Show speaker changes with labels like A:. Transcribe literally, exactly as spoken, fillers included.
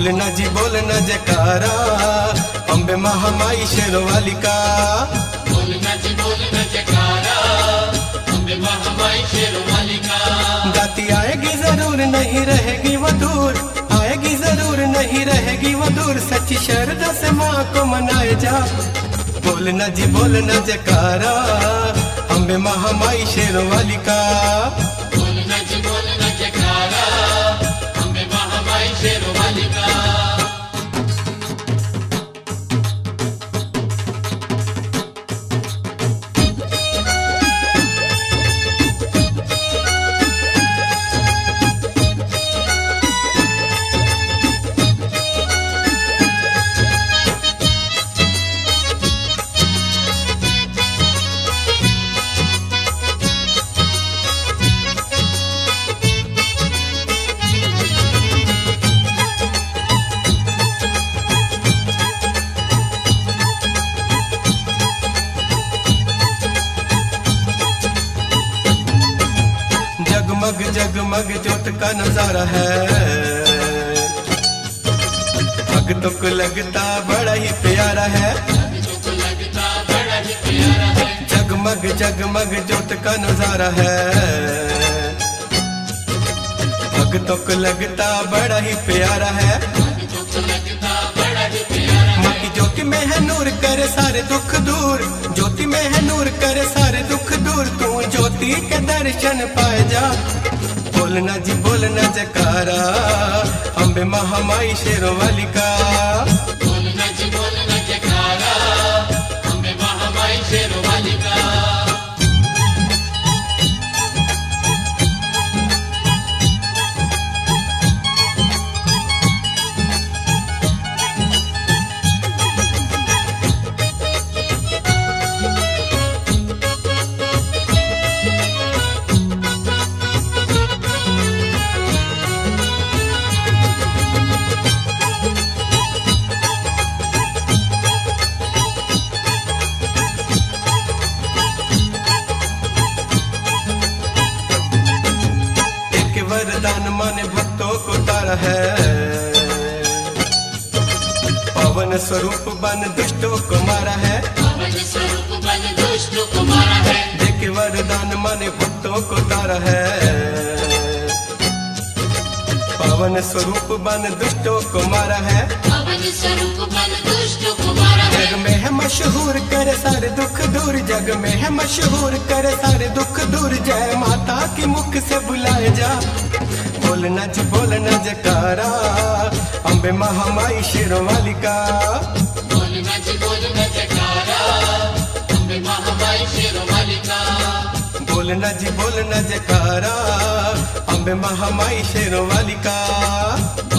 A: बोलना जी बोलना जयकारा अम्बे महामाई शेरों वाली का।
B: बोलना जी बोलना जयकारा अम्बे महामाई शेरों वाली का।
A: गाती आएगी जरूर नहीं रहेगी वो दूर, आएगी जरूर नहीं रहेगी वो दूर, सच्ची श्रद्धा से माँ को मनाए जा। बोलना जी बोलना जयकारा अम्बे महामाई शेरों वाली का।
B: बोलना जी बोलना जयकारा अम्बे महामाई शेरों वाली का।
A: जगमग जगमग ज्योत का नजारा है, भक्तों को लगता बड़ा ही प्यारा है। जगमग जगमग ज्योत का नजारा है, भक्तों को लगता बड़ा ही प्यारा है। माँ की ज्योति में है नूर करे सारे दुख दूर, ज्योति में है नूर करे सारे दुख दूर, तू ज्योति के दर्शन पाए जा। बोलना जी बोलना जयकारा अम्बे महामाई शेरों वाली का।
B: बोलना जी बोलना जयकारा अम्बे महामाई शेरों वाली का।
A: वरदान माने भक्तों को तारा है, पवन स्वरूप बन दुष्टों को मारा है।
B: पवन स्वरूप बन दुष्टों को मारा है।
A: देखे वरदान माने भक्तों को तारा है, पवन स्वरूप बन दुष्टों को मारा है।
B: पवन स्वरूप बन दुष्टों को मारा है।
A: जग में है मशहूर करे सारे दुख दूर, जग में है मशहूर करे सारे दुख दूर, जय माता की मुख से बुलाए जा। बोलना जी बोलना जयकारा अम्बे महामाई शेरों वाली का।
B: बोलना जी बोलना जयकारा अम्बे महामाई शेरों वाली का।
A: बोलना जी बोलना जयकारा अम्बे महामाई शेरों वाली का।